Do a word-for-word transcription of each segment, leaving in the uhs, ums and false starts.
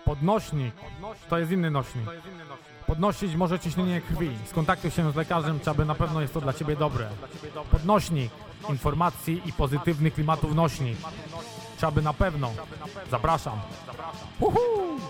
Podnośnik to jest inny nośnik. Podnosić może ciśnienie krwi. Skontaktuj się z lekarzem, czy aby na pewno jest to dla Ciebie dobre. Podnośnik informacji i pozytywnych klimatów nośnik. Czy aby na pewno. Zapraszam. Uhu!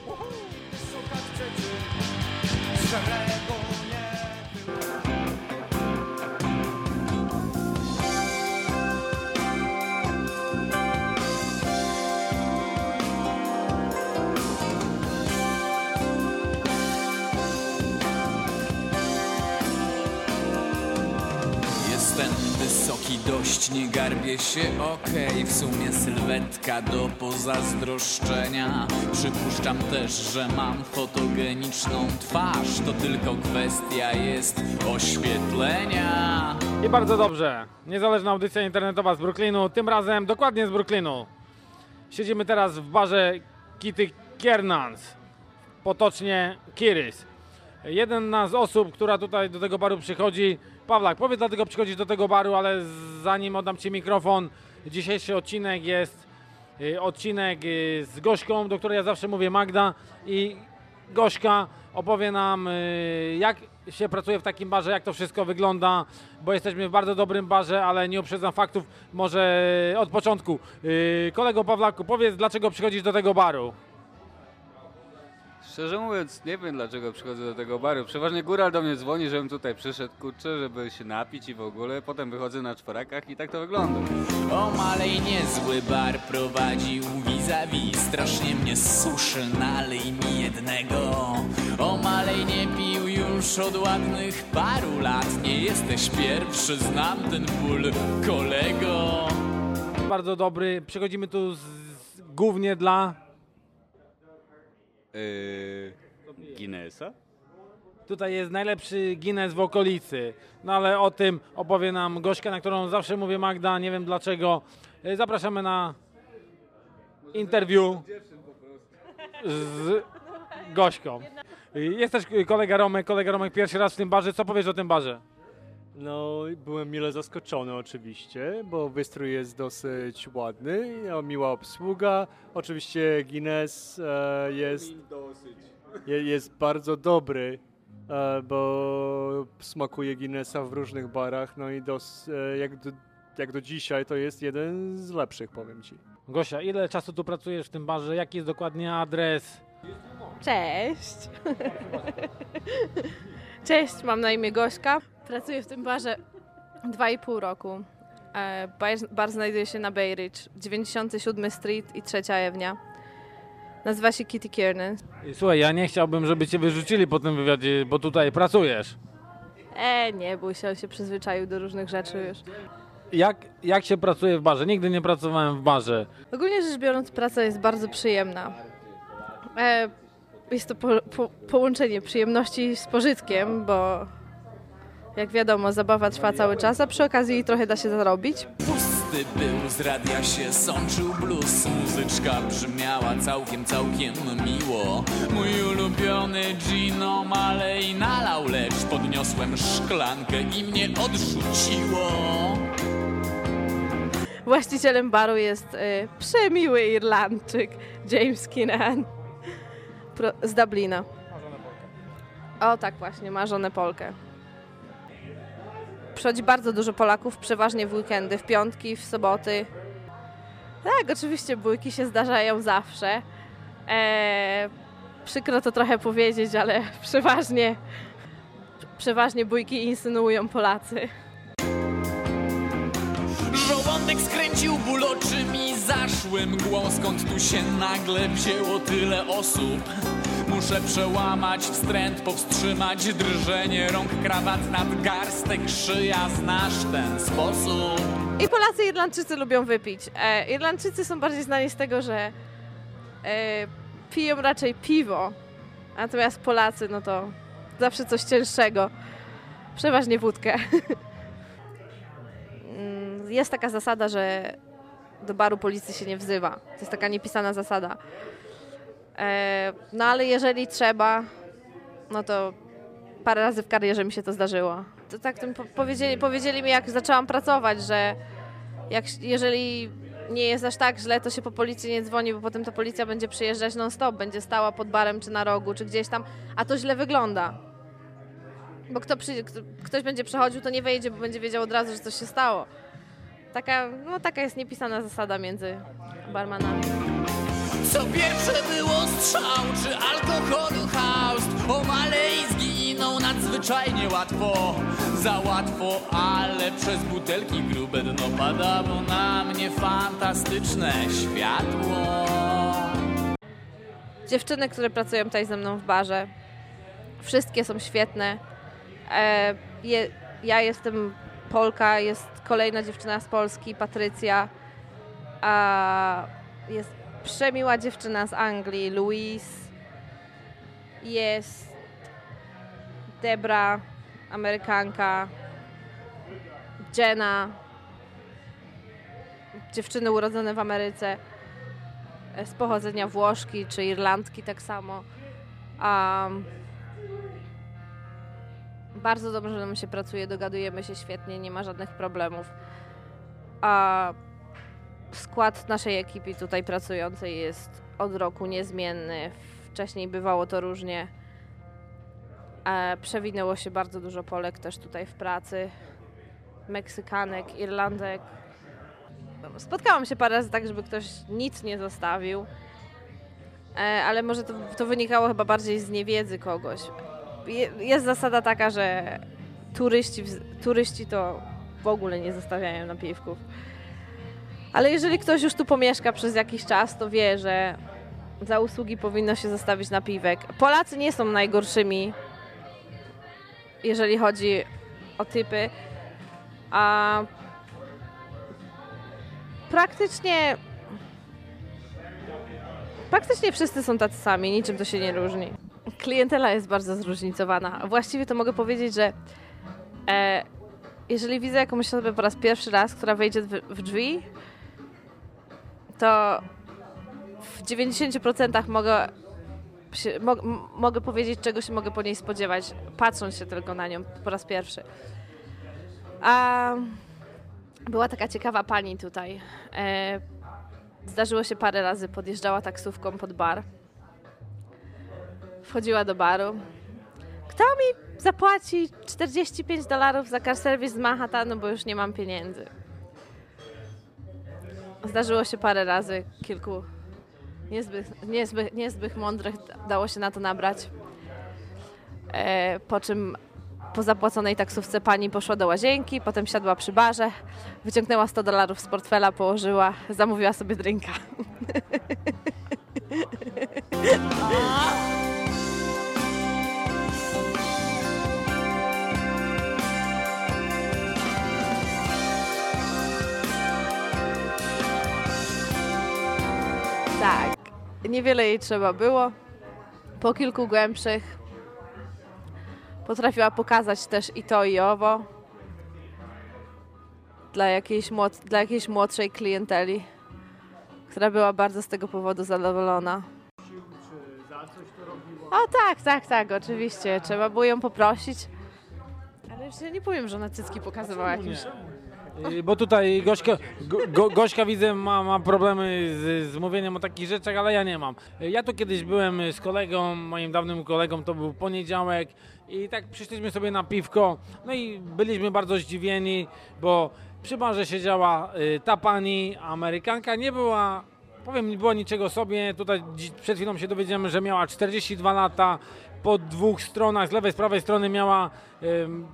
Jestem wysoki dość, nie garbię się, okej, okay. W sumie sylwetka do pozazdroszczenia. Przypuszczam też, że mam fotogeniczną twarz. To tylko kwestia jest oświetlenia. I bardzo dobrze. Niezależna audycja internetowa z Brooklynu, tym razem dokładnie z Brooklynu. Siedzimy teraz w barze Kitty Kiernans, potocznie Kiris. Jedna z osób, która tutaj do tego baru przychodzi, Pawlak, powiedz, dlaczego przychodzisz do tego baru, ale zanim oddam Ci mikrofon, dzisiejszy odcinek jest y, odcinek y, z Gośką, do której ja zawsze mówię Magda, i Gośka opowie nam, y, jak się pracuje w takim barze, jak to wszystko wygląda, bo jesteśmy w bardzo dobrym barze, ale nie uprzedzam faktów, może od początku. Y, kolego Pawlaku, powiedz, dlaczego przychodzisz do tego baru? Szczerze mówiąc, nie wiem, dlaczego przychodzę do tego baru. Przeważnie góral do mnie dzwoni, żebym tutaj przyszedł, kurczę, żeby się napić i w ogóle. Potem wychodzę na czworakach i tak to wygląda. O malej, niezły bar prowadził vis-a-vis. Strasznie mnie suszy, nalej mi jednego. O malej, nie pił już od ładnych paru lat. Nie jesteś pierwszy, znam ten ból, kolego. Bardzo dobry, przychodzimy tu z, z, głównie dla... Yy, Guinnessa? Tutaj jest najlepszy Guinness w okolicy, no ale o tym opowie nam Gośka, na którą zawsze mówię Magda, nie wiem dlaczego. Zapraszamy na interview z Gośką. Jest też kolega Romek, kolega Romek pierwszy raz w tym barze, co powiesz o tym barze? No, byłem mile zaskoczony oczywiście, bo wystrój jest dosyć ładny, miła obsługa. Oczywiście Guinness e, jest, je, jest bardzo dobry, e, bo smakuje Guinnessa w różnych barach, no i dos, e, jak, do, jak do dzisiaj to jest jeden z lepszych, powiem Ci. Gosia, ile czasu tu pracujesz w tym barze? Jaki jest dokładnie adres? Cześć! Cześć, mam na imię Gośka. Pracuję w tym barze dwa i pół roku. Bar, bar znajduje się na Bay Ridge, dziewięćdziesiąty siódmy Street i trzecia Ewnia. Nazywa się Kitty Kiernans. Słuchaj, ja nie chciałbym, żeby Cię wyrzucili po tym wywiadzie, bo tutaj pracujesz. E, nie bój się, on się przyzwyczaił do różnych rzeczy już. Jak, jak się pracuje w barze? Nigdy nie pracowałem w barze. Ogólnie rzecz biorąc, praca jest bardzo przyjemna. E, jest to po, po, połączenie przyjemności z pożytkiem, bo jak wiadomo, zabawa trwa cały czas, a przy okazji trochę da się zarobić. Pusty był, z radia się sączył blues. Muzyczka brzmiała całkiem, całkiem miło. Mój ulubiony Gino Malej nalał, lecz podniosłem szklankę i mnie odrzuciło. Właścicielem baru jest y, przemiły Irlandczyk James Keenan Pro, z Dublina. O tak właśnie, ma żonę Polkę. Przychodzi bardzo dużo Polaków, przeważnie w weekendy, w piątki, w soboty. Tak, oczywiście bójki się zdarzają zawsze. Eee, przykro to trochę powiedzieć, ale przeważnie, przeważnie bójki insynuują Polacy. Żołądek skręcił ból, oczy mi zaszły mgłą. Skąd tu się nagle wzięło tyle osób? Muszę przełamać wstręt, powstrzymać drżenie rąk, krawat, nadgarstek, szyja. Znasz ten sposób? I Polacy i Irlandczycy lubią wypić. E, Irlandczycy są bardziej znani z tego, że e, piją raczej piwo, natomiast Polacy, no to zawsze coś cięższego. Przeważnie wódkę. Jest taka zasada, że do baru policji się nie wzywa. To jest taka niepisana zasada. E, no ale jeżeli trzeba, no to parę razy w karierze mi się to zdarzyło. To tak tym powiedzieli, powiedzieli mi, jak zaczęłam pracować, że jak, jeżeli nie jest aż tak źle, to się po policję nie dzwoni, bo potem ta policja będzie przyjeżdżać non-stop, będzie stała pod barem czy na rogu, czy gdzieś tam, a to źle wygląda. Bo kto przy, kto, ktoś będzie przechodził, to nie wejdzie, bo będzie wiedział od razu, że coś się stało. Taka, no, taka jest niepisana zasada między barmanami. Co pierwsze było strzał, czy alkoholu haust? O Malej zginął nadzwyczajnie łatwo, za łatwo, ale przez butelki grube dno padało na mnie fantastyczne światło. Dziewczyny, które pracują tutaj ze mną w barze, wszystkie są świetne. E, je, ja jestem Polka, jest kolejna dziewczyna z Polski, Patrycja, a jest przemiła dziewczyna z Anglii, Louise, jest Debra, Amerykanka, Jenna, dziewczyny urodzone w Ameryce, z pochodzenia Włoszki czy Irlandki tak samo. Um, bardzo dobrze nam się pracuje, dogadujemy się świetnie, nie ma żadnych problemów. A skład naszej ekipy tutaj pracującej jest od roku niezmienny. Wcześniej bywało to różnie. E, przewinęło się bardzo dużo Polek też tutaj w pracy. Meksykanek, Irlandek. Spotkałam się parę razy tak, żeby ktoś nic nie zostawił. E, ale może to, to wynikało chyba bardziej z niewiedzy kogoś. Je, jest zasada taka, że turyści, turyści to w ogóle nie zostawiają napiwków. Ale jeżeli ktoś już tu pomieszka przez jakiś czas, to wie, że za usługi powinno się zostawić napiwek. Polacy nie są najgorszymi, jeżeli chodzi o typy, a praktycznie praktycznie wszyscy są tacy sami, niczym to się nie różni. Klientela jest bardzo zróżnicowana. Właściwie to mogę powiedzieć, że e, jeżeli widzę jakąś osobę po raz pierwszy raz, która wejdzie w, w drzwi, to w dziewięćdziesięciu procentach mogę, się, mo, mogę powiedzieć, czego się mogę po niej spodziewać, patrząc się tylko na nią po raz pierwszy. A była taka ciekawa pani tutaj. E, zdarzyło się parę razy, podjeżdżała taksówką pod bar. Wchodziła do baru. Kto mi zapłaci czterdzieści pięć dolarów za car service z Manhattanu, bo już nie mam pieniędzy. Zdarzyło się parę razy, kilku niezbyt, niezbyt, niezbyt mądrych dało się na to nabrać. E, po czym po zapłaconej taksówce pani poszła do łazienki, potem siadła przy barze, wyciągnęła sto dolarów z portfela, położyła, zamówiła sobie drinka. Tak, niewiele jej trzeba było. Po kilku głębszych potrafiła pokazać też i to, i owo dla jakiejś, młod- dla jakiejś młodszej klienteli, która była bardzo z tego powodu zadowolona. O tak, tak, tak, oczywiście. Trzeba było ją poprosić. Ale już ja nie powiem, że ona cycki pokazywała jakimś... Y, Bo tutaj Gośka, go, go, Gośka widzę ma, ma problemy z, z mówieniem o takich rzeczach, ale ja nie mam. Y, Ja tu kiedyś byłem z kolegą, moim dawnym kolegą, to był poniedziałek i tak przyszliśmy sobie na piwko, no i byliśmy bardzo zdziwieni, bo przy barze siedziała y, ta pani, Amerykanka, nie była, powiem, nie było niczego sobie, tutaj dzi- przed chwilą się dowiedziałem, że miała czterdzieści dwa lata, po dwóch stronach, z lewej, z prawej strony miała... ym,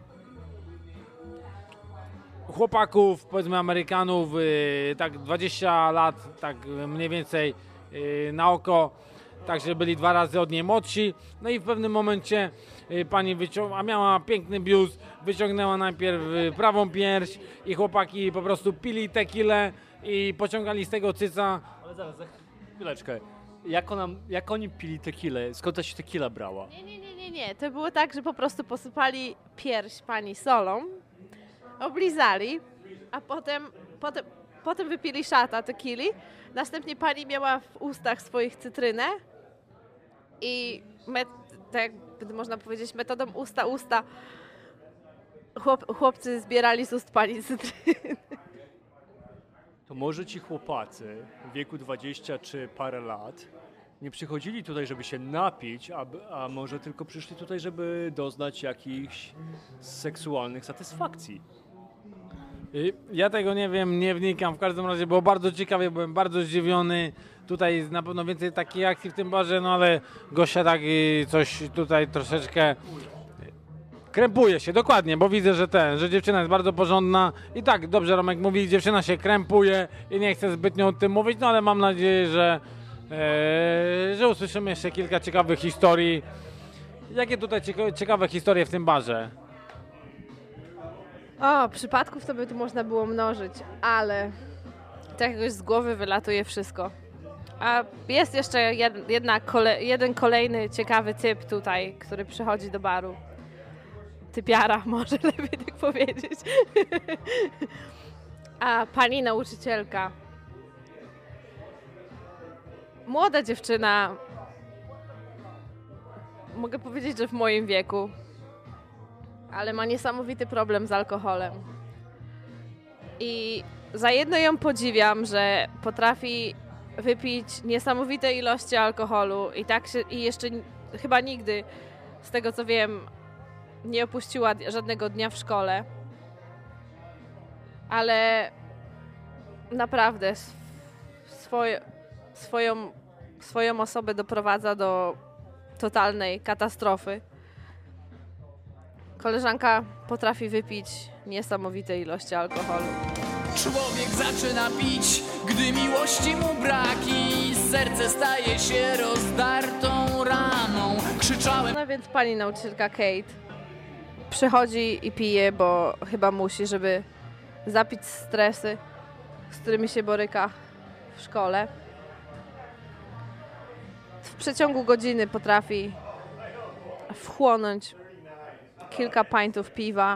chłopaków, powiedzmy Amerykanów, yy, tak dwadzieścia lat, tak mniej więcej yy, na oko, także byli dwa razy od niej młodsi. No i w pewnym momencie yy, pani wyciągnęła, a miała piękny biust, wyciągnęła najpierw yy, prawą pierś i chłopaki po prostu pili tequilę i pociągali z tego cyca. Ale zaraz, za chwileczkę. Jak, ona, jak oni pili tequilę? Skąd ta się tequila brała? Nie, nie, nie, nie, nie. To było tak, że po prostu posypali pierś pani solą, oblizali, a potem, potem, potem wypili szata tequili. Następnie pani miała w ustach swoich cytrynę i met, tak jakby można powiedzieć metodą usta-usta chłop, chłopcy zbierali z ust pani cytryny. to może ci chłopacy w wieku dwudziestu czy parę lat nie przychodzili tutaj, żeby się napić, a, a może tylko przyszli tutaj, żeby doznać jakichś seksualnych satysfakcji. I ja tego nie wiem, nie wnikam. W każdym razie było bardzo ciekawie, byłem bardzo zdziwiony. Tutaj jest na pewno więcej takiej akcji w tym barze, no ale Gosia tak y, coś tutaj troszeczkę krępuje się, dokładnie, bo widzę, że ten, że dziewczyna jest bardzo porządna i tak, dobrze Romek mówi, dziewczyna się krępuje i nie chce zbytnio o tym mówić, no ale mam nadzieję, że, e, że usłyszymy jeszcze kilka ciekawych historii. Jakie tutaj cieka- ciekawe historie w tym barze? O, przypadków to by tu można było mnożyć, ale tak jakoś z głowy wylatuje wszystko. A jest jeszcze jed, jedna kole, jeden kolejny ciekawy typ tutaj, który przychodzi do baru. Typiara, może lepiej tak powiedzieć. A pani nauczycielka. Młoda dziewczyna. Mogę powiedzieć, że w moim wieku. Ale ma niesamowity problem z alkoholem. I za jedno ją podziwiam, że potrafi wypić niesamowite ilości alkoholu i tak się, i jeszcze chyba nigdy, z tego co wiem, nie opuściła żadnego dnia w szkole. Ale naprawdę swoje, swoją, swoją osobę doprowadza do totalnej katastrofy. Koleżanka potrafi wypić niesamowite ilości alkoholu. Człowiek zaczyna pić, gdy miłości mu braki. Serce staje się rozdartą raną. Krzyczałem. No więc pani nauczycielka Kate przychodzi i pije, bo chyba musi, żeby zapić stresy, z którymi się boryka w szkole. W przeciągu godziny potrafi wchłonąć kilka pintów piwa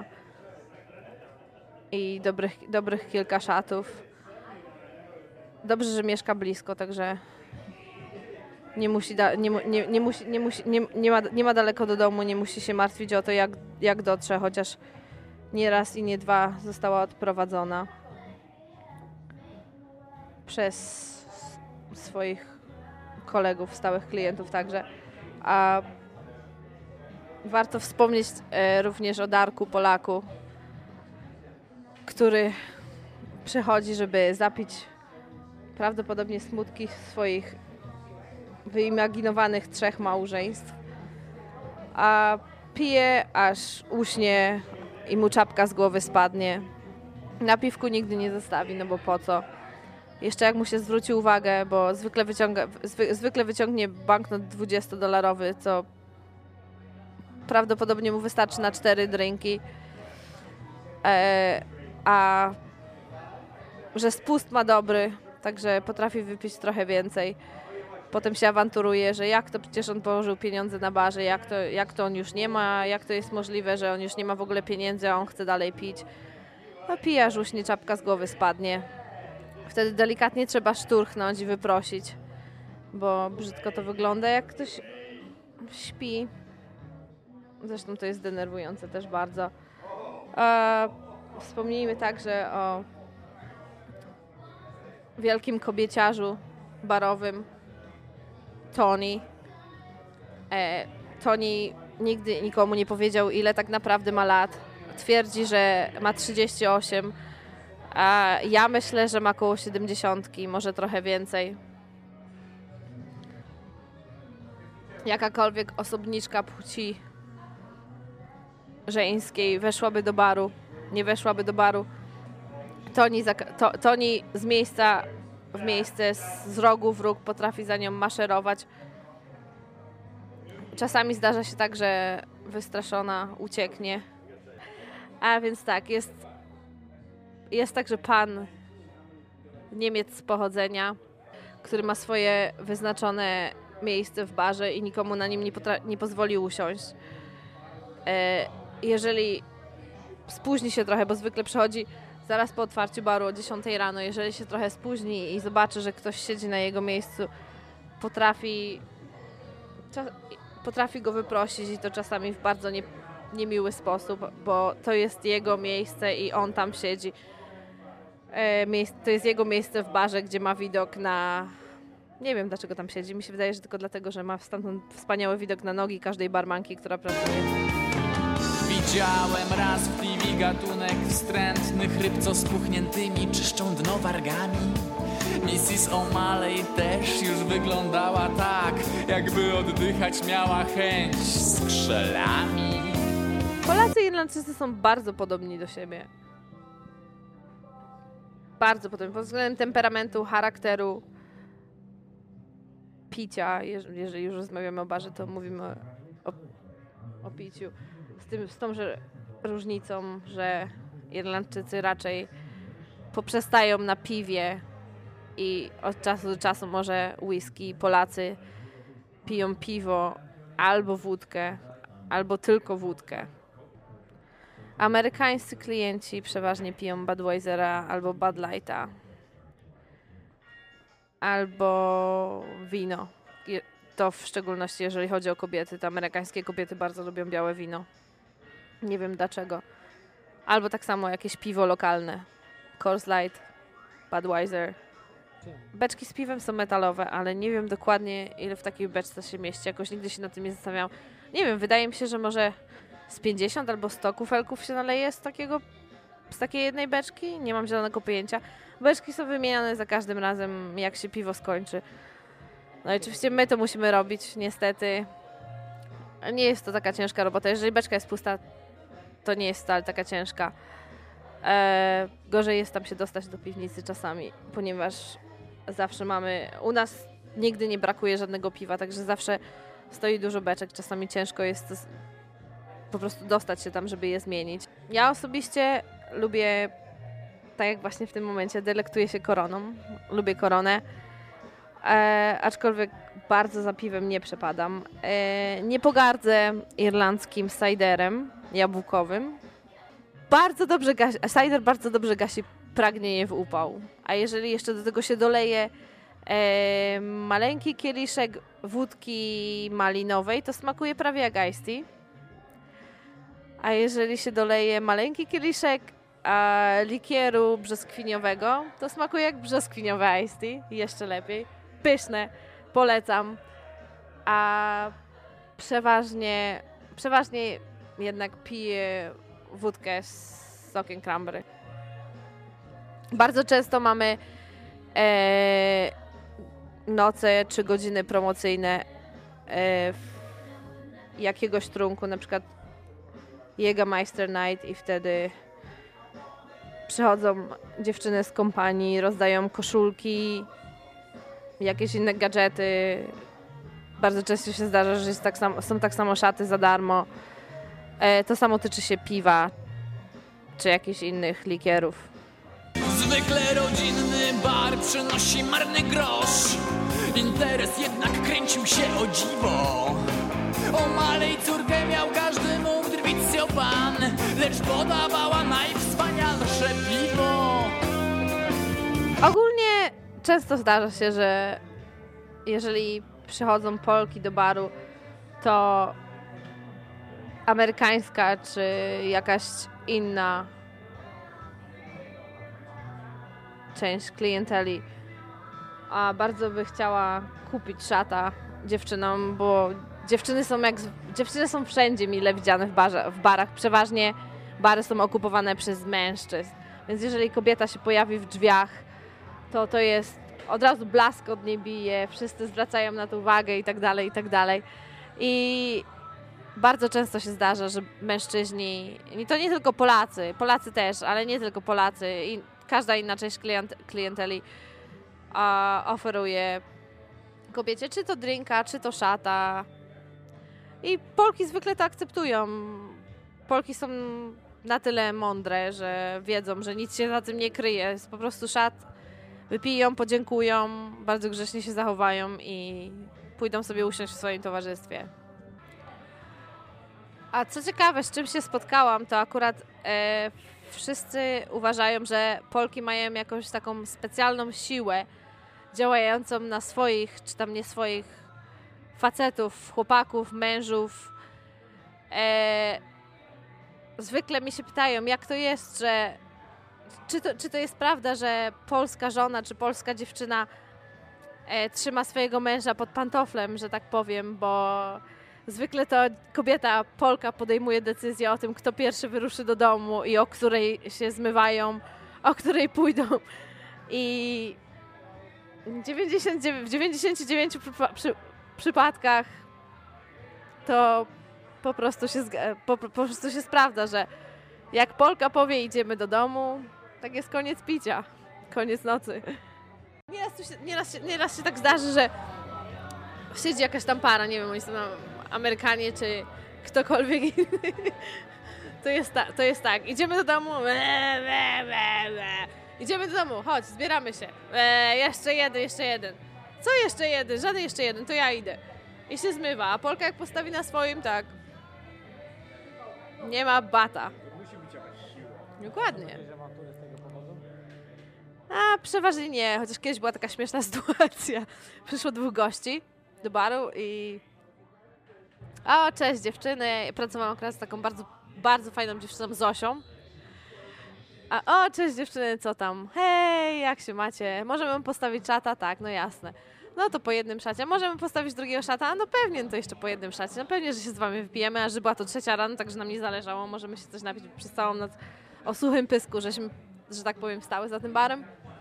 i dobrych, dobrych kilka szatów. Dobrze, że mieszka blisko, także nie musi, da, nie, nie, nie, musi, nie, musi, nie, nie, ma, nie ma daleko do domu, nie musi się martwić o to, jak, jak dotrze, chociaż nie raz i nie dwa została odprowadzona przez swoich kolegów, stałych klientów także. A warto wspomnieć e, również o Darku, Polaku, który przychodzi, żeby zapić prawdopodobnie smutki swoich wyimaginowanych trzech małżeństw, a pije, aż uśnie i mu czapka z głowy spadnie. Na piwku nigdy nie zostawi, no bo po co? Jeszcze jak mu się zwróci uwagę, bo zwykle, wyciąga, zwy, zwykle wyciągnie banknot dwudziestodolarowy, co prawdopodobnie mu wystarczy na cztery drinki, e, a że spust ma dobry, także potrafi wypić trochę więcej. Potem się awanturuje, że jak to przecież on położył pieniądze na barze, jak to, jak to on już nie ma, jak to jest możliwe, że on już nie ma w ogóle pieniędzy, a on chce dalej pić. No pije, aż uśnie, czapka z głowy spadnie. Wtedy delikatnie trzeba szturchnąć i wyprosić, bo brzydko to wygląda, jak ktoś śpi. Zresztą to jest denerwujące też bardzo. E, wspomnijmy także o wielkim kobieciarzu barowym Tony. E, Tony nigdy nikomu nie powiedział, ile tak naprawdę ma lat. Twierdzi, że ma trzydzieści osiem, a ja myślę, że ma koło siedemdziesiątki, może trochę więcej. Jakakolwiek osobniczka płci żeńskiej weszłaby do baru, nie weszłaby do baru, Tony, to, Tony z miejsca w miejsce, z rogu w róg potrafi za nią maszerować. Czasami zdarza się tak, że wystraszona ucieknie. A więc tak, jest, jest także pan Niemiec z pochodzenia, który ma swoje wyznaczone miejsce w barze i nikomu na nim nie, potra- nie pozwoli usiąść. E, jeżeli spóźni się trochę, bo zwykle przychodzi zaraz po otwarciu baru o dziesiątej rano, jeżeli się trochę spóźni i zobaczy, że ktoś siedzi na jego miejscu, potrafi, cza- potrafi go wyprosić i to czasami w bardzo nie, niemiły sposób, bo to jest jego miejsce i on tam siedzi. E, miejsc- to jest jego miejsce w barze, gdzie ma widok na... Nie wiem, dlaczego tam siedzi. Mi się wydaje, że tylko dlatego, że ma stamtąd wspaniały widok na nogi każdej barmanki, która pracuje. Widziałem raz w T V gatunek wstrętnych ryb, co spuchniętymi czyszczą dno wargami. missus O'Malley też już wyglądała tak, jakby oddychać miała chęć skrzelami. Polacy i Irlandczycy są bardzo podobni do siebie. Bardzo podobni. Pod względem temperamentu, charakteru, picia. Jeż- Jeżeli już rozmawiamy o barze, to mówimy o, o piciu. Z, tym, z tą że różnicą, że Irlandczycy raczej poprzestają na piwie i od czasu do czasu może whisky. Polacy piją piwo albo wódkę, albo tylko wódkę. Amerykańscy klienci przeważnie piją Budweisera albo Bud Lighta. Albo wino. Je- To w szczególności jeżeli chodzi o kobiety. To amerykańskie kobiety bardzo lubią białe wino. Nie wiem dlaczego. Albo tak samo jakieś piwo lokalne. Coors Light, Budweiser. Beczki z piwem są metalowe, ale nie wiem dokładnie, ile w takiej beczce się mieści. Jakoś nigdy się nad tym nie zastanawiałam. Nie wiem, wydaje mi się, że może z pięćdziesiąt albo sto kufelków się naleje z takiego, z takiej jednej beczki. Nie mam zielonego pojęcia. Beczki są wymieniane za każdym razem, jak się piwo skończy. No i oczywiście my to musimy robić, niestety. Nie jest to taka ciężka robota. Jeżeli beczka jest pusta, to nie jest wcale taka ciężka. E, gorzej jest tam się dostać do piwnicy czasami, ponieważ zawsze mamy... U nas nigdy nie brakuje żadnego piwa, także zawsze stoi dużo beczek. Czasami ciężko jest z- po prostu dostać się tam, żeby je zmienić. Ja osobiście lubię, tak jak właśnie w tym momencie, delektuję się koroną. Lubię koronę. E, aczkolwiek bardzo za piwem nie przepadam. E, nie pogardzę irlandzkim ciderem jabłkowym. Bardzo dobrze gasi, cider bardzo dobrze gasi pragnienie w upał. A jeżeli jeszcze do tego się doleje e, maleńki kieliszek wódki malinowej, to smakuje prawie jak iced tea. A jeżeli się doleje maleńki kieliszek a, likieru brzoskwiniowego, to smakuje jak brzoskwiniowe iced tea. Jeszcze lepiej. Pyszne. Polecam. A przeważnie, przeważnie jednak piję wódkę z sokiem cranberry. Bardzo często mamy e, noce czy godziny promocyjne e, jakiegoś trunku, na przykład Jägermeister Night i wtedy przychodzą dziewczyny z kompanii, rozdają koszulki, jakieś inne gadżety. Bardzo często się zdarza, że jest tak samo, są tak samo szaty za darmo. E, to samo tyczy się piwa czy jakichś innych likierów. Zwykle rodzinny bar przynosi marny grosz. Interes jednak kręcił się o dziwo. O'Malley córkę miał każdy mógł drwić się pan, lecz podawała najwspanialsze piwo. Ogólnie często zdarza się, że jeżeli przychodzą Polki do baru, to amerykańska czy jakaś inna część klienteli a bardzo by chciała kupić szata dziewczynom, bo dziewczyny są jak dziewczyny są wszędzie mile widziane w, barze, w barach. Przeważnie bary są okupowane przez mężczyzn. Więc jeżeli kobieta się pojawi w drzwiach, to to jest od razu blask od niej bije, wszyscy zwracają na to uwagę i tak dalej, i tak dalej. I bardzo często się zdarza, że mężczyźni, i to nie tylko Polacy, Polacy też, ale nie tylko Polacy, i każda inna część klient, klienteli a, oferuje kobiecie czy to drinka, czy to szata. I Polki zwykle to akceptują. Polki są na tyle mądre, że wiedzą, że nic się za tym nie kryje. Jest po prostu szat, wypiją, podziękują, bardzo grzecznie się zachowają i pójdą sobie usiąść w swoim towarzystwie. A co ciekawe, z czym się spotkałam, to akurat e, wszyscy uważają, że Polki mają jakąś taką specjalną siłę działającą na swoich, czy tam nie swoich facetów, chłopaków, mężów. E, zwykle mi się pytają, jak to jest, że czy to, czy to jest prawda, że polska żona czy polska dziewczyna e, trzyma swojego męża pod pantoflem, że tak powiem, bo zwykle to kobieta Polka podejmuje decyzję o tym, kto pierwszy wyruszy do domu i o której się zmywają, o której pójdą. I dziewięćdziesiąt dziewięć, w dziewięćdziesięciu dziewięciu przypa- przy, przypadkach to po prostu, się, po, po prostu się sprawdza, że jak Polka powie idziemy do domu, tak jest koniec picia, koniec nocy. Nieraz, tu się, nieraz, się, nieraz się tak zdarzy, że siedzi jakaś tam para, nie wiem, oni są tam Amerykanie czy ktokolwiek inny. To jest, ta, to jest tak, idziemy do domu, le, le, le, le. Idziemy do domu, chodź, zbieramy się. E, jeszcze jeden, jeszcze jeden. Co jeszcze jeden? Żaden jeszcze jeden, to ja idę. I się zmywa, a Polka jak postawi na swoim, tak. Nie ma bata. Musi być jakaś siła. Dokładnie. A przeważnie nie, chociaż kiedyś była taka śmieszna sytuacja. Przyszło dwóch gości do baru i... O, cześć dziewczyny. Pracowałam akurat z taką bardzo, bardzo fajną dziewczyną Zosią. A o, cześć dziewczyny, co tam? Hej, jak się macie? Możemy postawić czata? Tak, no jasne. No to po jednym szacie. Możemy postawić drugiego szata? No pewnie, no to jeszcze po jednym szacie. No pewnie, że się z wami wypijemy, a że była to trzecia rano, także nam nie zależało. Możemy się coś napić przez całą noc o suchym pysku, żeśmy, że tak powiem, stały za tym barem.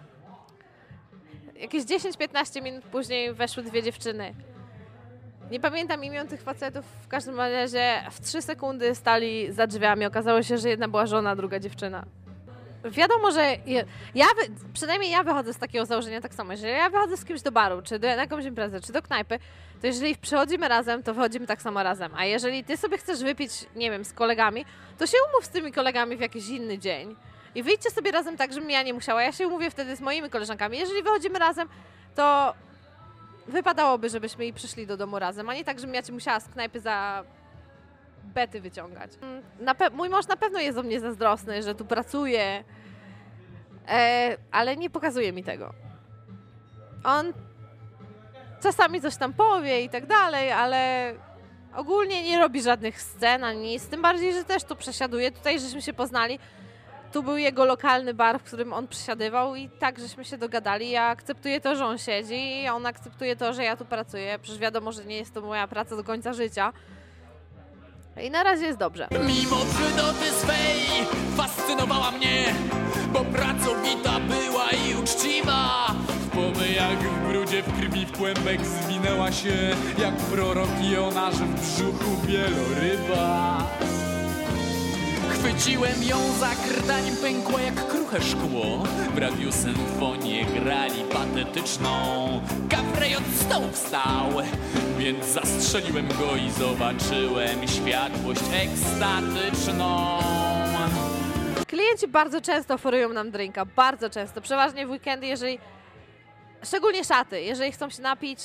Jakieś dziesięć piętnaście minut później weszły dwie dziewczyny. Nie pamiętam imion tych facetów, w każdym razie w trzy sekundy stali za drzwiami. Okazało się, że jedna była żona, druga dziewczyna. Wiadomo, że je, ja, wy- przynajmniej ja wychodzę z takiego założenia tak samo. Jeżeli ja wychodzę z kimś do baru, czy do, na jakąś imprezę, czy do knajpy, to jeżeli przychodzimy razem, to wychodzimy tak samo razem. A jeżeli ty sobie chcesz wypić, nie wiem, z kolegami, to się umów z tymi kolegami w jakiś inny dzień. I wyjdźcie sobie razem tak, żebym ja nie musiała. Ja się umówię wtedy z moimi koleżankami. Jeżeli wychodzimy razem, to wypadałoby, żebyśmy i przyszli do domu razem, a nie tak, żebym ja ci musiała z knajpy za bety wyciągać. Na pe- mój mąż na pewno jest o mnie zazdrosny, że tu pracuje, e, ale nie pokazuje mi tego. On czasami coś tam powie i tak dalej, ale ogólnie nie robi żadnych scen ani nic, tym bardziej, że też tu przesiaduje. Tutaj żeśmy się poznali. Tu był jego lokalny bar, w którym on przysiadywał i tak żeśmy się dogadali. Ja akceptuję to, że on siedzi i on akceptuje to, że ja tu pracuję. Przecież wiadomo, że nie jest to moja praca do końca życia. I na razie jest dobrze. Mimo brzydoty swej fascynowała mnie, bo pracowita była i uczciwa. W pomyjach, w brudzie, w krwi, w kłębek zwinęła się jak prorok Jonasz w brzuchu wieloryba. Chwyciłem ją za krtanim, pękła jak kruche szkło. W radiu symfonię grali patetyczną. Gafrej od stołu wstał, więc zastrzeliłem go i zobaczyłem światłość ekstatyczną. Klienci bardzo często oferują nam drinka, bardzo często. Przeważnie w weekendy, jeżeli, szczególnie szaty, jeżeli chcą się napić,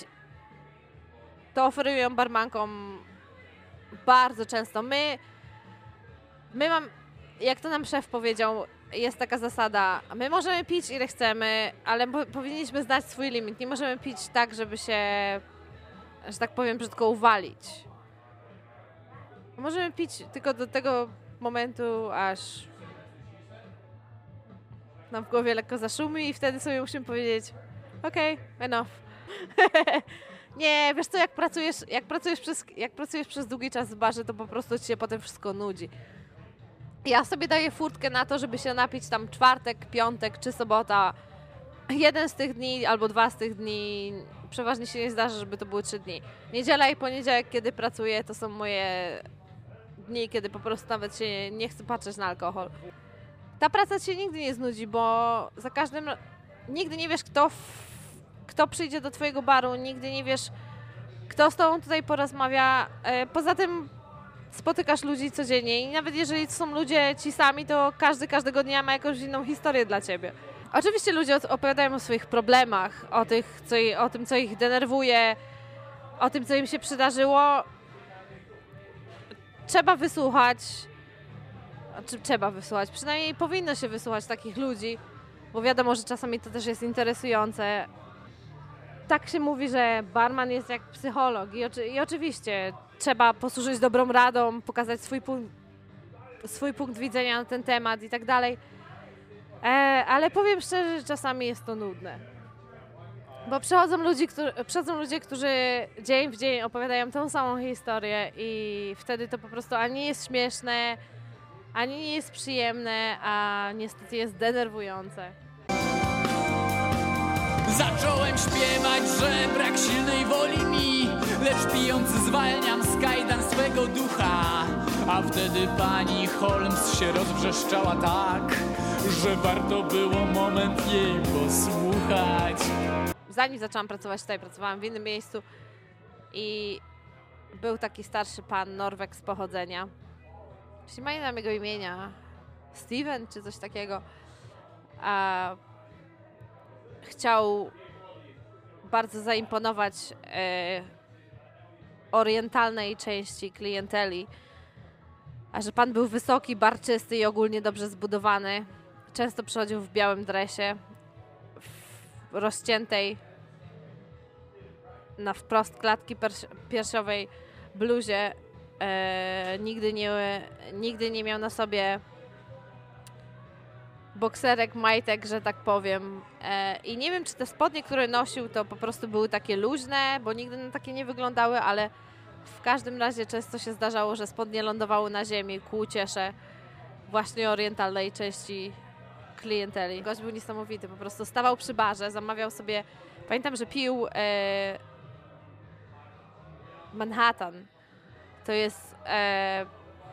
to oferują barmankom bardzo często. My My mam, jak to nam szef powiedział, jest taka zasada, my możemy pić ile chcemy, ale po, powinniśmy znać swój limit. Nie możemy pić tak, żeby się, że tak powiem, brzydko uwalić. Możemy pić tylko do tego momentu, aż nam w głowie lekko zaszumi i wtedy sobie musimy powiedzieć okej, okay, enough. Nie, wiesz co, jak pracujesz, jak, pracujesz przez, jak pracujesz przez długi czas w barze, to po prostu ci się potem wszystko nudzi. Ja sobie daję furtkę na to, żeby się napić tam czwartek, piątek czy sobota. Jeden z tych dni albo dwa z tych dni. Przeważnie się nie zdarza, żeby to były trzy dni. Niedziela i poniedziałek, kiedy pracuję, to są moje dni, kiedy po prostu nawet się nie chcę patrzeć na alkohol. Ta praca ci się nigdy nie znudzi, bo za każdym... Nigdy nie wiesz, kto, w... kto przyjdzie do twojego baru, nigdy nie wiesz, kto z tobą tutaj porozmawia. Poza tym spotykasz ludzi codziennie i nawet jeżeli to są ludzie ci sami, to każdy każdego dnia ma jakąś inną historię dla ciebie. Oczywiście ludzie opowiadają o swoich problemach, o, tych, co, o tym, co ich denerwuje, o tym, co im się przydarzyło. Trzeba wysłuchać, znaczy trzeba wysłuchać, przynajmniej powinno się wysłuchać takich ludzi, bo wiadomo, że czasami to też jest interesujące. Tak się mówi, że barman jest jak psycholog i, oczy, i oczywiście trzeba posłużyć dobrą radą, pokazać swój punkt, swój punkt widzenia na ten temat i tak dalej. E, ale powiem szczerze, że czasami jest to nudne. Bo przychodzą, ludzi, którzy, przychodzą ludzie, którzy dzień w dzień opowiadają tą samą historię i wtedy to po prostu ani nie jest śmieszne, ani nie jest przyjemne, a niestety jest denerwujące. Zacząłem śpiewać, że brak silnej woli mi, lecz pijąc zwalniam z kajdan swego ducha. A wtedy pani Holmes się rozwrzeszczała tak, że warto było moment jej posłuchać. Zanim zaczęłam pracować tutaj, pracowałam w innym miejscu i był taki starszy pan, Norweg z pochodzenia. Nie pamiętam jego imienia, Steven czy coś takiego. A chciał bardzo zaimponować e, orientalnej części klienteli. A że pan był wysoki, barczysty i ogólnie dobrze zbudowany, często przychodził w białym dresie, w rozciętej na wprost klatki piersiowej bluzie. E, nigdy, nie, nigdy nie miał na sobie bokserek, majtek, że tak powiem. E, I nie wiem, czy te spodnie, które nosił, to po prostu były takie luźne, bo nigdy na takie nie wyglądały, ale w każdym razie często się zdarzało, że spodnie lądowały na ziemi ku uciesze właśnie orientalnej części klienteli. Gość był niesamowity, po prostu stawał przy barze, zamawiał sobie, pamiętam, że pił e, Manhattan. To jest e,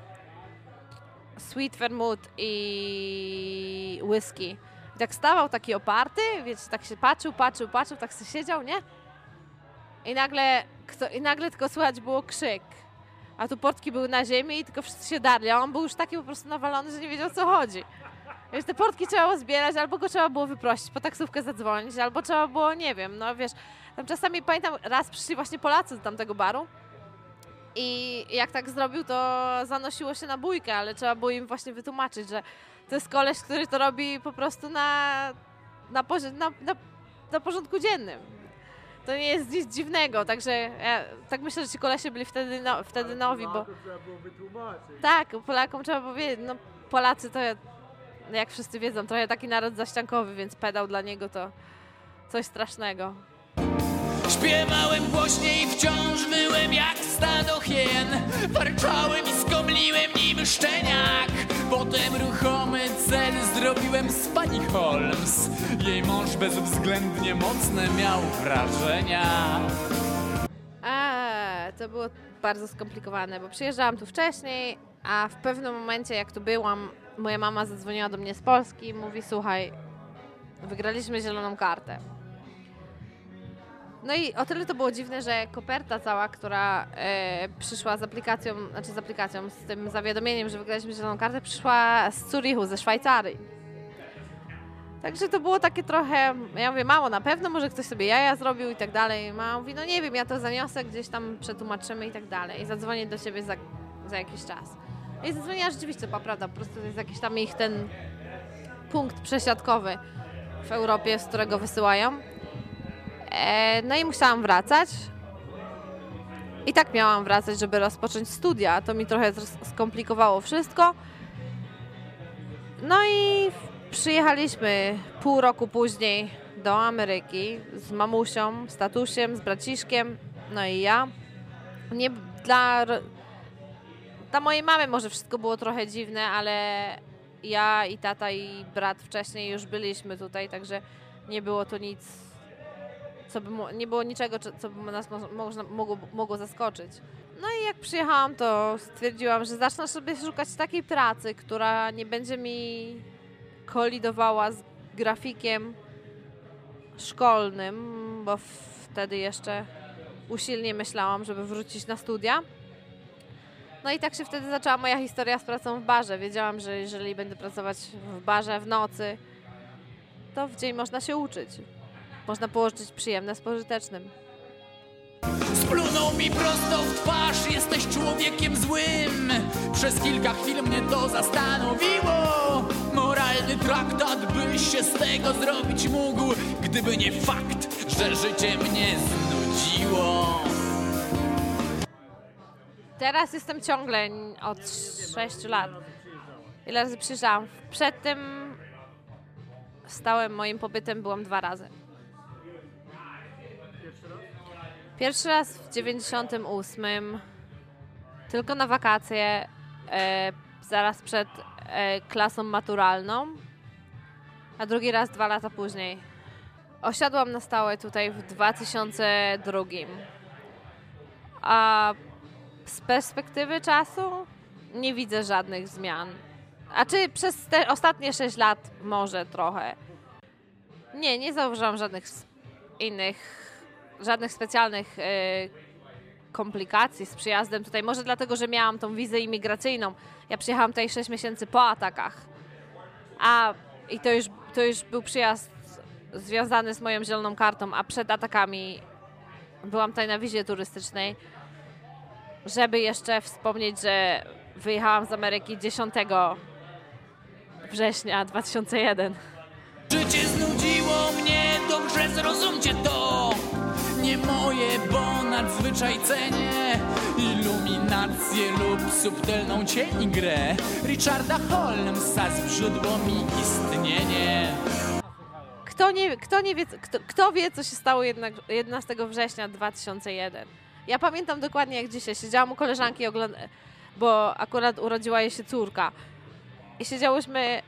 sweet vermouth i whisky. I tak stawał taki oparty, wiecie, tak się patrzył, patrzył, patrzył, tak sobie siedział, nie? I nagle, kto, i nagle tylko słychać było krzyk. A tu portki były na ziemi i tylko wszyscy się darli. A on był już taki po prostu nawalony, że nie wiedział, o co chodzi. Wiesz, te portki trzeba było zbierać, albo go trzeba było wyprosić, po taksówkę zadzwonić, albo trzeba było, nie wiem, no wiesz. Tam czasami, pamiętam, raz przyszli właśnie Polacy do tamtego baru i jak tak zrobił, to zanosiło się na bójkę, ale trzeba było im właśnie wytłumaczyć, że to jest koleś, który to robi po prostu na, na, na, na, na porządku dziennym. To nie jest nic dziwnego, także ja tak myślę, że ci kolesie byli wtedy, no, wtedy nowi, bo... trzeba było wytłumaczyć. Tak, Polakom trzeba powiedzieć, no Polacy to, jak wszyscy wiedzą, trochę taki naród zaściankowy, więc pedał dla niego to coś strasznego. Śpiewałem głośniej, wciąż wyłem jak stado hien. Warczałem i skomliłem nim szczeniak. Potem ruchomy cel zrobiłem z pani Holmes. Jej mąż bezwzględnie mocne miał wrażenia. A, to było bardzo skomplikowane, bo przyjeżdżałam tu wcześniej, a w pewnym momencie, jak tu byłam, moja mama zadzwoniła do mnie z Polski i mówi: słuchaj, wygraliśmy zieloną kartę. No i o tyle to było dziwne, że koperta cała, która e, przyszła z aplikacją, znaczy z aplikacją, z tym zawiadomieniem, że wygraliśmy zieloną kartę, przyszła z Zurichu, ze Szwajcarii. Także to było takie trochę, ja mówię, mało na pewno, może ktoś sobie jaja zrobił i tak dalej. Mama mówi, no nie wiem, ja to zaniosę, gdzieś tam przetłumaczymy i tak dalej. I zadzwonię do ciebie za, za jakiś czas. I zadzwoniła rzeczywiście, to była prawda, po prostu to jest jakiś tam ich ten punkt przesiadkowy w Europie, z którego wysyłają. E, no i musiałam wracać. I tak miałam wracać, żeby rozpocząć studia. To mi trochę skomplikowało wszystko. No i przyjechaliśmy pół roku później do Ameryki z mamusią, z tatusiem, z braciszkiem, no i ja. Nie, dla, dla mojej mamy może wszystko było trochę dziwne, ale ja i tata i brat wcześniej już byliśmy tutaj, także nie było to nic, co by, nie było niczego, co by nas można, mogło, mogło zaskoczyć. No i jak przyjechałam, to stwierdziłam, że zacznę sobie szukać takiej pracy, która nie będzie mi kolidowała z grafikiem szkolnym, bo wtedy jeszcze usilnie myślałam, żeby wrócić na studia. No i tak się wtedy zaczęła moja historia z pracą w barze. Wiedziałam, że jeżeli będę pracować w barze w nocy, to w dzień można się uczyć. Można połączyć przyjemne z pożytecznym. Splunął mi prosto w twarz, jesteś człowiekiem złym. Przez kilka chwil mnie to zastanowiło. Moralny traktat byś się z tego zrobić mógł, gdyby nie fakt, że życie mnie znudziło. Teraz jestem ciągle od sześciu lat. Ile razy przyjeżdżałam? Przed tym stałym moim pobytem byłam dwa razy. Pierwszy raz w dziewięćdziesiątym ósmym, tylko na wakacje, e, zaraz przed e, klasą maturalną, a drugi raz dwa lata później. Osiadłam na stałe tutaj w dwa tysiące drugim. A z perspektywy czasu nie widzę żadnych zmian. A czy przez te ostatnie sześć lat może trochę. Nie, nie zauważyłam żadnych innych, żadnych specjalnych y, komplikacji z przyjazdem tutaj. Może dlatego, że miałam tą wizę imigracyjną. Ja przyjechałam tutaj sześć miesięcy po atakach. A i to już, to już był przyjazd związany z moją zieloną kartą, a przed atakami byłam tutaj na wizie turystycznej, żeby jeszcze wspomnieć, że wyjechałam z Ameryki dziesiątego września dwa tysiące pierwszego. Życie znudziło mnie, dobrze zrozumcie to. Nie moje, bo nadzwyczaj cenię iluminację lub subtelną cień grę Richarda Holmesa zbrzydło mi istnienie. Kto nie, kto nie wie, kto, kto wie, co się stało jednak jedenastego września dwa tysiące pierwszego? Ja pamiętam dokładnie jak dzisiaj. Siedziałam u koleżanki, ogląd- bo akurat urodziła jej się córka. I siedziałyśmy...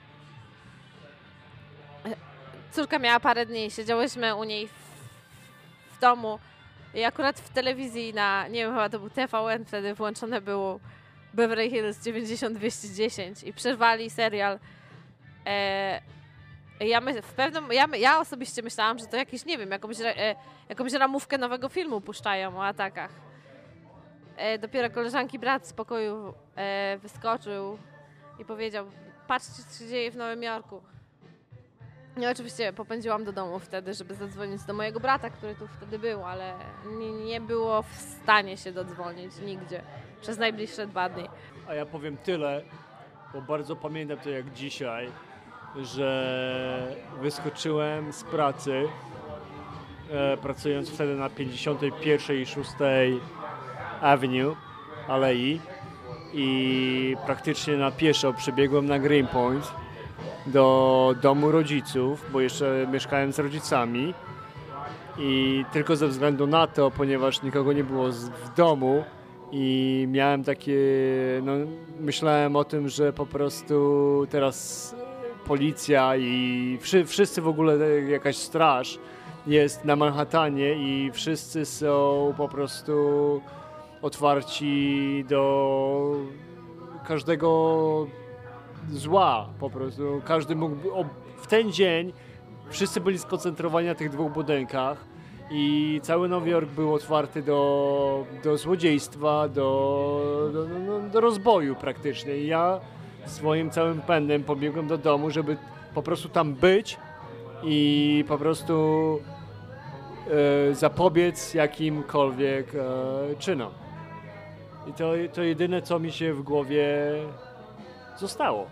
Córka miała parę dni, siedziałyśmy u niej w, w domu i akurat w telewizji na, nie wiem, chyba to był T V N, wtedy włączone było Beverly Hills dziewięćdziesiąt dwieście dziesięć i przerwali serial. E, ja, my, w pewnym, ja, ja osobiście myślałam, że to jakiś, nie wiem, jakąś, e, jakąś ramówkę nowego filmu puszczają o atakach. E, dopiero koleżanki brat z pokoju e, wyskoczył i powiedział, patrzcie, co się dzieje w Nowym Jorku. I oczywiście popędziłam do domu wtedy, żeby zadzwonić do mojego brata, który tu wtedy był, ale nie, nie było w stanie się dodzwonić nigdzie przez najbliższe dwa dni. A ja powiem tyle, bo bardzo pamiętam to jak dzisiaj, że wyskoczyłem z pracy, e, pracując wtedy na pięćdziesiątej pierwszej i szóstej Avenue, Alei, i praktycznie na pieszo przebiegłem na Greenpoint do domu rodziców, bo jeszcze mieszkałem z rodzicami i tylko ze względu na to, ponieważ nikogo nie było w domu i miałem takie, no myślałem o tym, że po prostu teraz policja i wszy, wszyscy w ogóle, jakaś straż jest na Manhattanie i wszyscy są po prostu otwarci do każdego zła po prostu. Każdy mógł, o, w ten dzień wszyscy byli skoncentrowani na tych dwóch budynkach i cały Nowy Jork był otwarty do, do złodziejstwa, do, do, do, do rozboju praktycznie. I ja swoim całym pędem pobiegłem do domu, żeby po prostu tam być i po prostu e, zapobiec jakimkolwiek e, czynom. I to, to jedyne, co mi się w głowie zostało.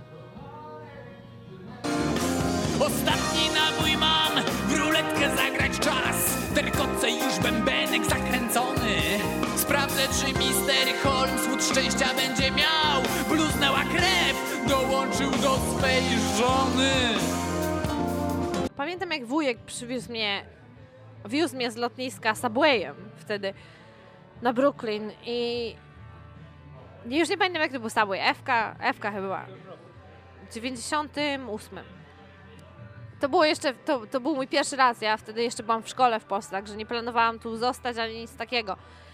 Ostatni nabój mam, w ruletkę zagrać czas. Terkocę już bębenek zakręcony. Sprawdzę, czy mister Holmes łód szczęścia będzie miał. Bluznęła krew, dołączył do swej żony. Pamiętam jak wujek przywiózł mnie, wiózł mnie z lotniska Subwayem wtedy na Brooklyn i już nie pamiętam jak to był Subway, F-ka, F-ka chyba była. W dziewięćdziesiątym ósmym. To było jeszcze, to, to był mój pierwszy raz, ja wtedy jeszcze byłam w szkole w Polsce, także nie planowałam tu zostać ani nic takiego.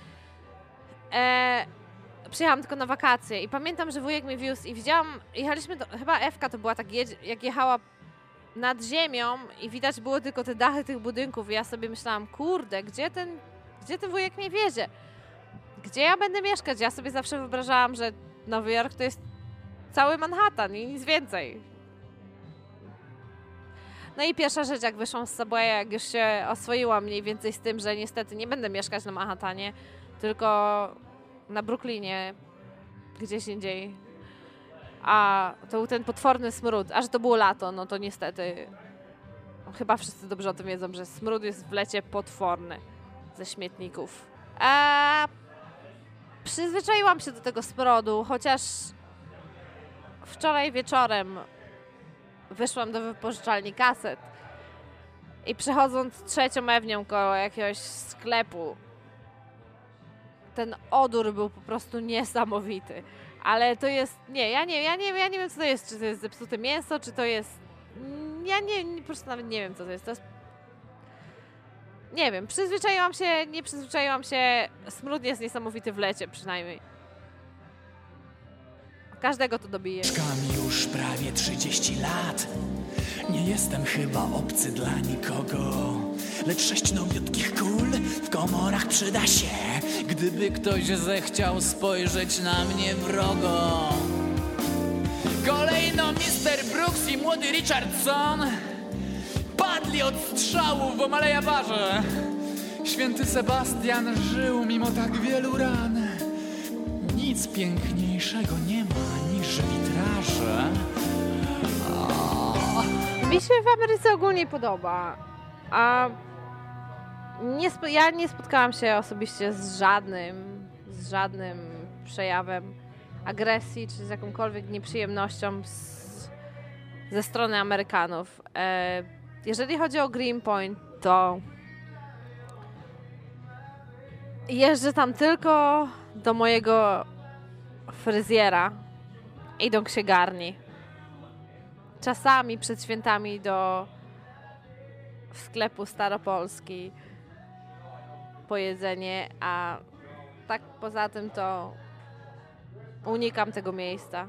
E, przyjechałam tylko na wakacje i pamiętam, że wujek mnie wiózł i widziałam, jechaliśmy, do, chyba F-ka to była tak, jak jechała nad ziemią i widać było tylko te dachy tych budynków i ja sobie myślałam, kurde, gdzie ten, gdzie ten wujek mnie wiezie? Gdzie ja będę mieszkać? Ja sobie zawsze wyobrażałam, że Nowy Jork to jest cały Manhattan i nic więcej. No i pierwsza rzecz, jak wyszłam z Subwaya, jak już się oswoiłam mniej więcej z tym, że niestety nie będę mieszkać na Manhattanie, tylko na Brooklynie, gdzieś indziej. A to był ten potworny smród. A że to było lato, no to niestety chyba wszyscy dobrze o tym wiedzą, że smród jest w lecie potworny ze śmietników. A przyzwyczaiłam się do tego smrodu, chociaż wczoraj wieczorem wyszłam do wypożyczalni kaset i przechodząc trzecią Ewnią koło jakiegoś sklepu, ten odór był po prostu niesamowity. Ale to jest, nie, ja nie, ja nie, ja nie wiem co to jest, czy to jest zepsute mięso, czy to jest, ja nie, nie po prostu nawet nie wiem co to jest, to jest, nie wiem, przyzwyczaiłam się, nie przyzwyczaiłam się, smród jest niesamowity w lecie przynajmniej. Każdego to dobije. Mieszkam już prawie trzydzieści lat. Nie jestem chyba obcy dla nikogo. Lecz sześć nowiutkich kul w komorach przyda się, gdyby ktoś zechciał spojrzeć na mnie wrogo. Kolejno mister Brooks i młody Richardson padli od strzału w Omaleja barze. Święty Sebastian żył mimo tak wielu ran. Nic piękniejszego nie ma niż witraże. Mi się w Ameryce ogólnie podoba, a nie spo- ja nie spotkałam się osobiście z żadnym, z żadnym przejawem agresji czy z jakąkolwiek nieprzyjemnością z, ze strony Amerykanów. E, jeżeli chodzi o Greenpoint, to jeżdżę tam tylko do mojego fryzjera i do księgarni. Czasami przed świętami do sklepu Staropolski po jedzenie, a tak poza tym to unikam tego miejsca.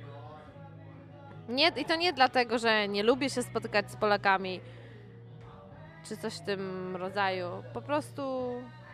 Nie, i to nie dlatego, że nie lubię się spotykać z Polakami czy coś w tym rodzaju. Po prostu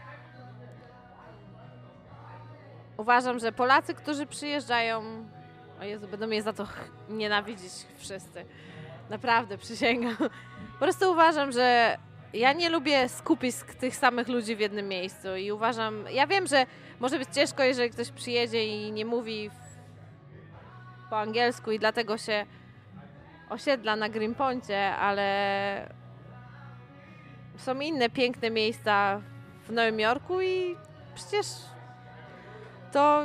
uważam, że Polacy, którzy przyjeżdżają, o Jezu, będą mnie za to ch- nienawidzić wszyscy. Naprawdę, przysięgam. Po prostu uważam, że ja nie lubię skupisk tych samych ludzi w jednym miejscu i uważam, ja wiem, że może być ciężko, jeżeli ktoś przyjedzie i nie mówi w- po angielsku i dlatego się osiedla na Greenpoincie, ale są inne piękne miejsca w Nowym Jorku i przecież to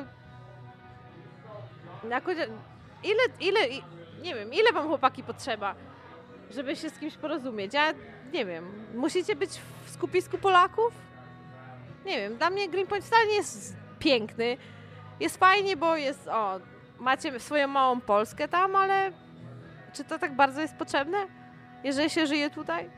jakoś, ile, ile, i- nie wiem, ile wam chłopaki potrzeba, żeby się z kimś porozumieć? Ja nie wiem, musicie być w skupisku Polaków? Nie wiem, dla mnie Greenpoint wcale nie jest piękny. Jest fajnie, bo jest, o, macie swoją małą Polskę tam, ale czy to tak bardzo jest potrzebne, jeżeli się żyje tutaj?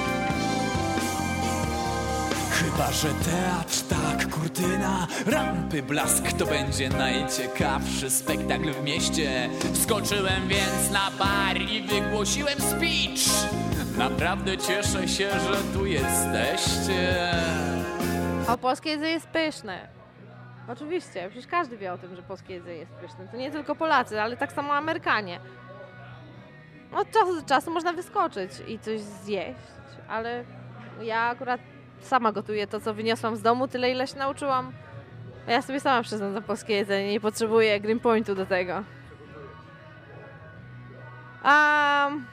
Chyba że teatr, tak, kurtyna, rampy, blask to będzie najciekawszy spektakl w mieście. Wskoczyłem więc na bar i wygłosiłem speech. Naprawdę cieszę się, że tu jesteście. O, polskie jedzenie jest pyszne. Oczywiście, przecież każdy wie o tym, że polskie jedzenie jest pyszne. To nie tylko Polacy, ale tak samo Amerykanie. Od czasu do czasu można wyskoczyć i coś zjeść, ale ja akurat sama gotuję to, co wyniosłam z domu, tyle ile się nauczyłam. Ja sobie sama przyznam za polskie jedzenie, nie potrzebuję Greenpointu do tego. Um...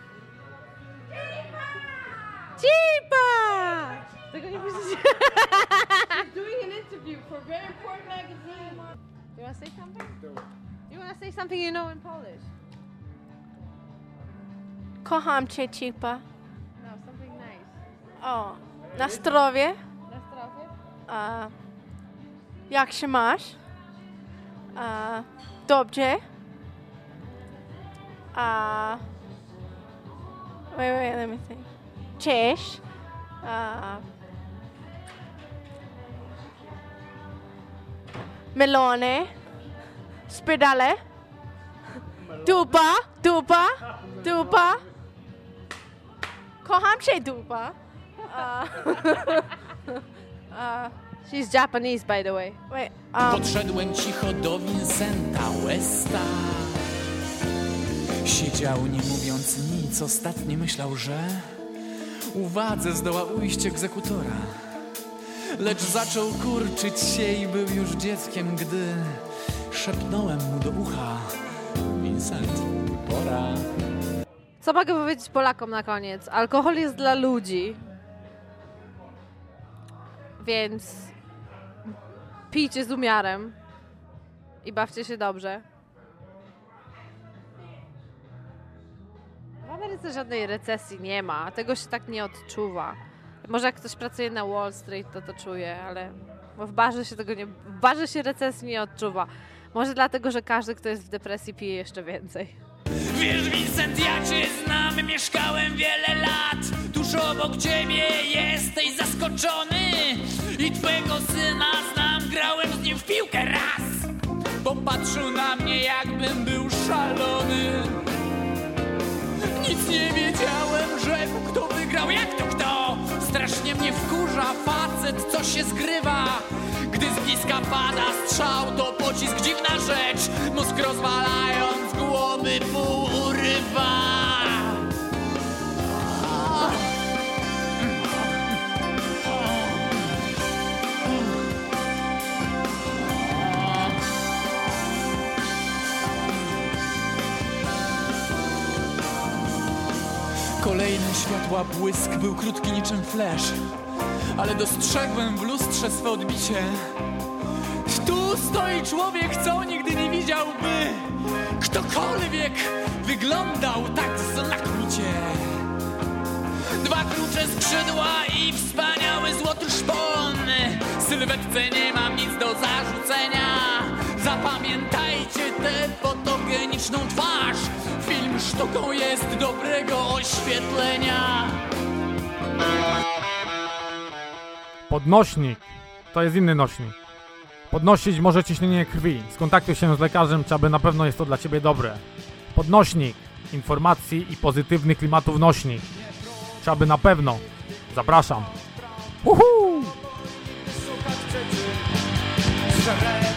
Cipa! Tego nie piszecie. Doing an interview for a very important magazine. You wanna say something? You wanna say something you know in Polish? Kocham cię, Cipa. No, something nice. O, na zdrowie. Na zdrowie? A, jak się masz? A, dobrze. A, wait, wait, let me think. Cześć. A, melony. Spydale. Dupa, dupa, dupa. Kocham cię, dupa. A, a, She's Japanese, by the way. wait, um, Podszedłem cicho do Vincenta Westa. Siedział nie mówiąc nic, ostatnio myślał, że uwadze zdoła ujść egzekutora. Lecz zaczął kurczyć się i był już dzieckiem, gdy szepnąłem mu do ucha: Vincent, pora. Co mogę powiedzieć Polakom na koniec? Alkohol jest dla ludzi. Więc pijcie z umiarem i bawcie się dobrze. W Polsce żadnej recesji nie ma, tego się tak nie odczuwa. Może jak ktoś pracuje na Wall Street, to to czuje, ale bo w barze się tego nie, w barze się recesji nie odczuwa. Może dlatego, że każdy, kto jest w depresji, pije jeszcze więcej. Wiesz, Vincent, ja cię znam, mieszkałem wiele lat. Tuż obok ciebie jesteś zaskoczony. I twego syna znam, grałem z nim w piłkę raz. Popatrzył na mnie, jakbym był szalony. Nic nie wiedziałem, rzekł, kto wygrał, jak to kto. Strasznie mnie wkurza facet, co się zgrywa. Gdy z bliska pada strzał, to pocisk, dziwna rzecz. Mózg rozwalając, głowy pół urywa. Kolejny światła błysk był krótki niczym flash, ale dostrzegłem w lustrze swe odbicie. Tu stoi człowiek, co nigdy nie widziałby ktokolwiek wyglądał tak znakomicie. Dwa krucze skrzydła i wspaniały złoty szpon. Sylwetce nie mam nic do zarzucenia. Zapamiętajcie tę fotogeniczną twarz. Film sztuką jest dobrego oświetlenia. Podnośnik to jest inny nośnik. Podnosić może ciśnienie krwi. Skontaktuj się z lekarzem, czy aby na pewno jest to dla ciebie dobre. Podnośnik informacji i pozytywnych klimatów nośnik. Czy aby na pewno. Zapraszam. Uhu! Szukać przecież